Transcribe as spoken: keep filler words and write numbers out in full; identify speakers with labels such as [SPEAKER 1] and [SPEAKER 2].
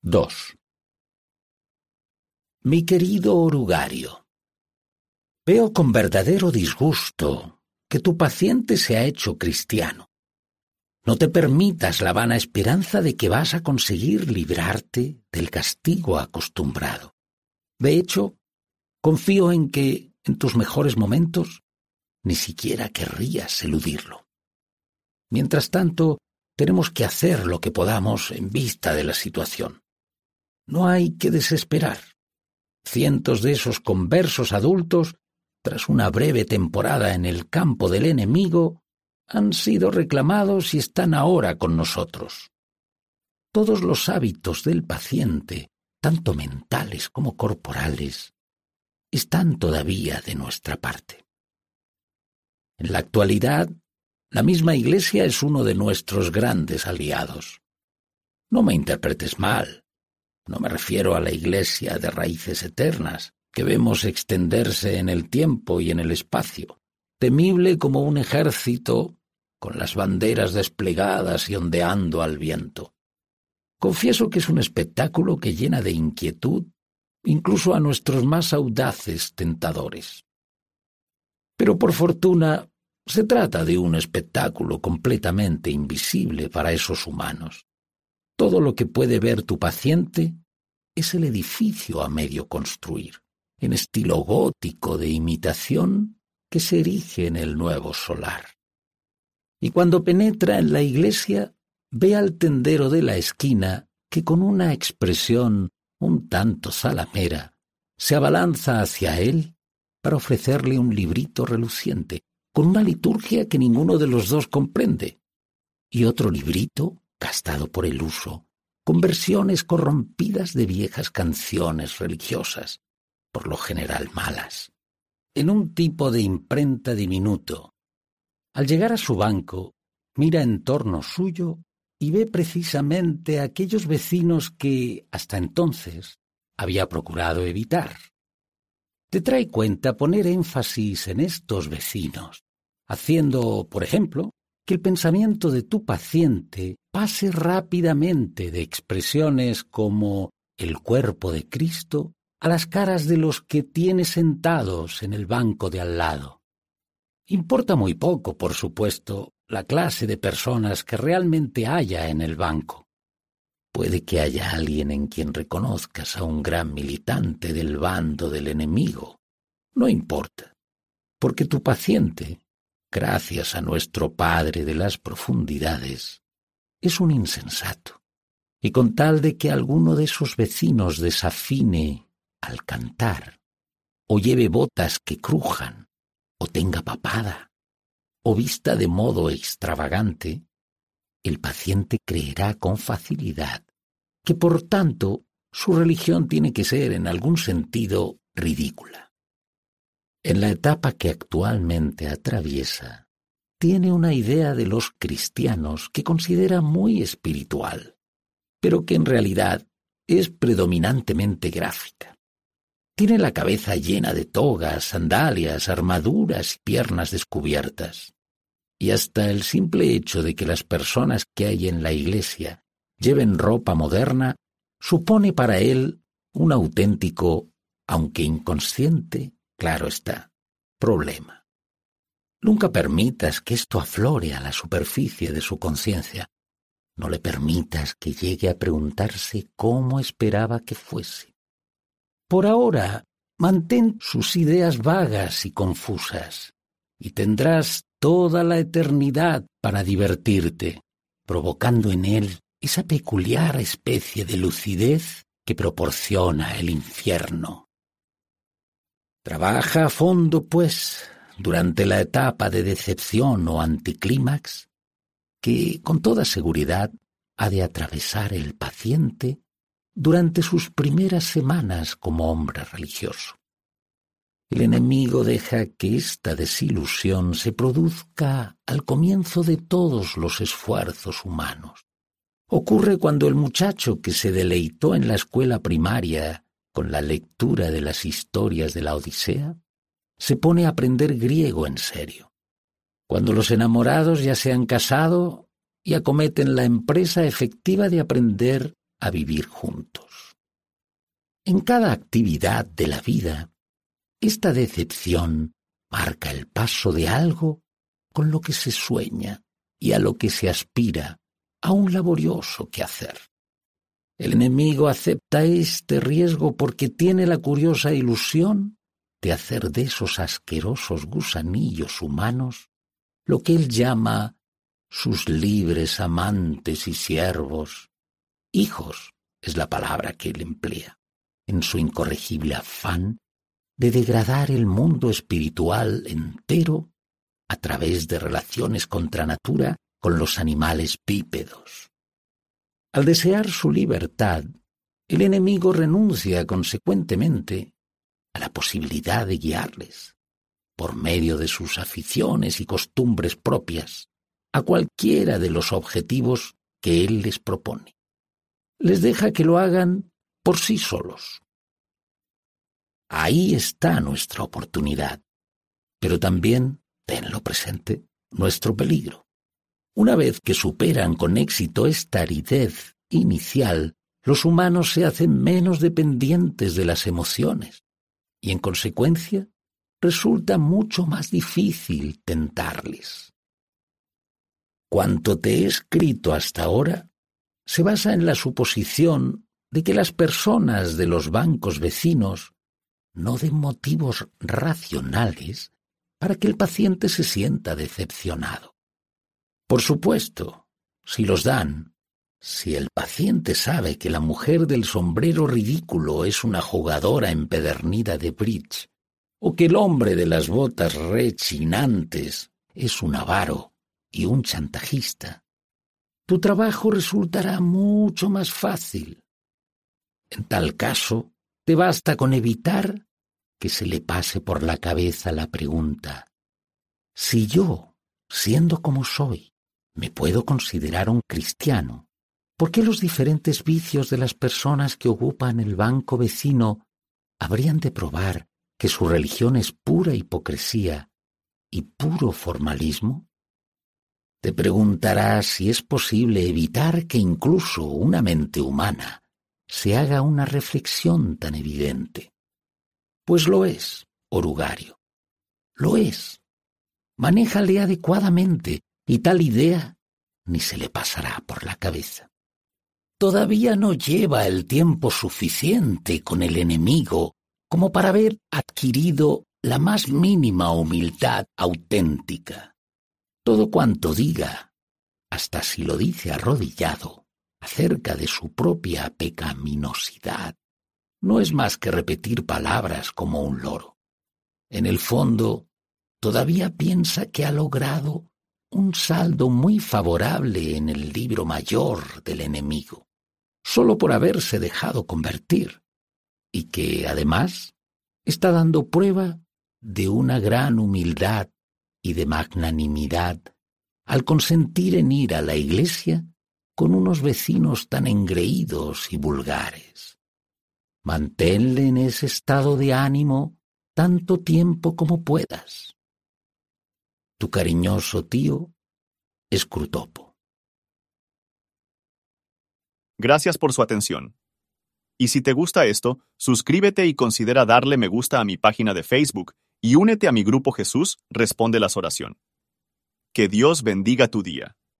[SPEAKER 1] dos. Mi querido orugario, veo con verdadero disgusto que tu paciente se ha hecho cristiano. No te permitas la vana esperanza de que vas a conseguir librarte del castigo acostumbrado. De hecho, confío en que, en tus mejores momentos, ni siquiera querrías eludirlo. Mientras tanto, tenemos que hacer lo que podamos en vista de la situación. No hay que desesperar. Cientos de esos conversos adultos, tras una breve temporada en el campo del enemigo, han sido reclamados y están ahora con nosotros. Todos los hábitos del paciente, tanto mentales como corporales, están todavía de nuestra parte. En la actualidad, la misma Iglesia es uno de nuestros grandes aliados. No me interpretes mal. No me refiero a la Iglesia de raíces eternas, que vemos extenderse en el tiempo y en el espacio, temible como un ejército, con las banderas desplegadas y ondeando al viento. Confieso que es un espectáculo que llena de inquietud incluso a nuestros más audaces tentadores. Pero por fortuna se trata de un espectáculo completamente invisible para esos humanos. Todo lo que puede ver tu paciente es el edificio a medio construir, en estilo gótico de imitación que se erige en el nuevo solar. Y cuando penetra en la iglesia, ve al tendero de la esquina que con una expresión un tanto zalamera se abalanza hacia él para ofrecerle un librito reluciente, con una liturgia que ninguno de los dos comprende, y otro librito gastado por el uso, con versiones corrompidas de viejas canciones religiosas, por lo general malas, en un tipo de imprenta diminuto. Al llegar a su banco, mira en torno suyo y ve precisamente a aquellos vecinos que, hasta entonces, había procurado evitar. Te trae cuenta poner énfasis en estos vecinos, haciendo, por ejemplo, que el pensamiento de tu paciente pase rápidamente de expresiones como el cuerpo de Cristo a las caras de los que tiene sentados en el banco de al lado. Importa muy poco, por supuesto, la clase de personas que realmente haya en el banco. Puede que haya alguien en quien reconozcas a un gran militante del bando del enemigo. No importa, porque tu paciente, gracias a nuestro Padre de las profundidades, es un insensato, y con tal de que alguno de sus vecinos desafine al cantar, o lleve botas que crujan, o tenga papada, o vista de modo extravagante, el paciente creerá con facilidad que, por tanto, su religión tiene que ser en algún sentido ridícula. En la etapa que actualmente atraviesa, tiene una idea de los cristianos que considera muy espiritual, pero que en realidad es predominantemente gráfica. Tiene la cabeza llena de togas, sandalias, armaduras y piernas descubiertas. Y hasta el simple hecho de que las personas que hay en la iglesia lleven ropa moderna supone para él un auténtico, aunque inconsciente, claro está, problema. Nunca permitas que esto aflore a la superficie de su conciencia. No le permitas que llegue a preguntarse cómo esperaba que fuese. Por ahora, mantén sus ideas vagas y confusas, y tendrás toda la eternidad para divertirte, provocando en él esa peculiar especie de lucidez que proporciona el infierno. Trabaja a fondo, pues, durante la etapa de decepción o anticlímax, que con toda seguridad ha de atravesar el paciente durante sus primeras semanas como hombre religioso. El enemigo deja que esta desilusión se produzca al comienzo de todos los esfuerzos humanos. Ocurre cuando el muchacho que se deleitó en la escuela primaria con la lectura de las historias de la Odisea se pone a aprender griego en serio. Cuando los enamorados ya se han casado y acometen la empresa efectiva de aprender a vivir juntos. En cada actividad de la vida, esta decepción marca el paso de algo con lo que se sueña y a lo que se aspira a un laborioso quehacer. El enemigo acepta este riesgo porque tiene la curiosa ilusión de hacer de esos asquerosos gusanillos humanos lo que él llama sus libres amantes y siervos. Hijos es la palabra que él emplea, en su incorregible afán de degradar el mundo espiritual entero a través de relaciones contra natura con los animales bípedos. Al desear su libertad, el enemigo renuncia consecuentemente a la posibilidad de guiarles, por medio de sus aficiones y costumbres propias, a cualquiera de los objetivos que él les propone. Les deja que lo hagan por sí solos. Ahí está nuestra oportunidad, pero también, tenlo presente, nuestro peligro. Una vez que superan con éxito esta aridez inicial, los humanos se hacen menos dependientes de las emociones y, en consecuencia, resulta mucho más difícil tentarles. Cuanto te he escrito hasta ahora se basa en la suposición de que las personas de los bancos vecinos no den motivos racionales para que el paciente se sienta decepcionado. Por supuesto, si los dan, si el paciente sabe que la mujer del sombrero ridículo es una jugadora empedernida de bridge, o que el hombre de las botas rechinantes es un avaro y un chantajista, tu trabajo resultará mucho más fácil. En tal caso, te basta con evitar que se le pase por la cabeza la pregunta: si yo, siendo como soy, me puedo considerar un cristiano, ¿por qué los diferentes vicios de las personas que ocupan el banco vecino habrían de probar que su religión es pura hipocresía y puro formalismo? Te preguntarás si es posible evitar que incluso una mente humana se haga una reflexión tan evidente. Pues lo es, orugario. Lo es. Manéjale adecuadamente y tal idea ni se le pasará por la cabeza. Todavía no lleva el tiempo suficiente con el enemigo como para haber adquirido la más mínima humildad auténtica. Todo cuanto diga, hasta si lo dice arrodillado, acerca de su propia pecaminosidad, no es más que repetir palabras como un loro. En el fondo, todavía piensa que ha logrado un saldo muy favorable en el libro mayor del enemigo, solo por haberse dejado convertir, y que, además, está dando prueba de una gran humildad y de magnanimidad al consentir en ir a la iglesia con unos vecinos tan engreídos y vulgares. Manténle en ese estado de ánimo tanto tiempo como puedas. Tu cariñoso tío, Scrutopo.
[SPEAKER 2] Gracias por su atención. Y si te gusta esto, suscríbete y considera darle me gusta a mi página de Facebook y únete a mi grupo Jesús Responde las Oración. Que Dios bendiga tu día.